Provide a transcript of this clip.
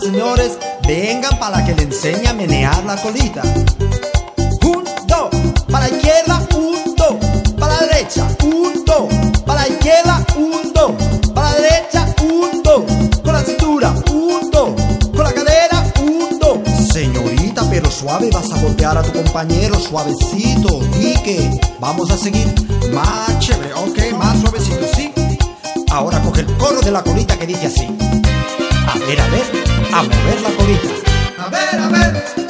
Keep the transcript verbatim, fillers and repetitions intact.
señores, vengan para que le enseñe a menear la colita. Un, dos, para la izquierda, un, dos, para la derecha, un, dos, para la izquierda, un, dos, para la derecha, un, dos, con la cintura, un, dos, con la cadera, un, dos. Señorita, pero suave, vas a golpear a tu compañero, suavecito, y que vamos a seguir más chévere, ok, más suavecito, ¿sí? Ahora coge el coro de la colita que dice así. A ver, a ver, a mover la colita. A ver, a ver.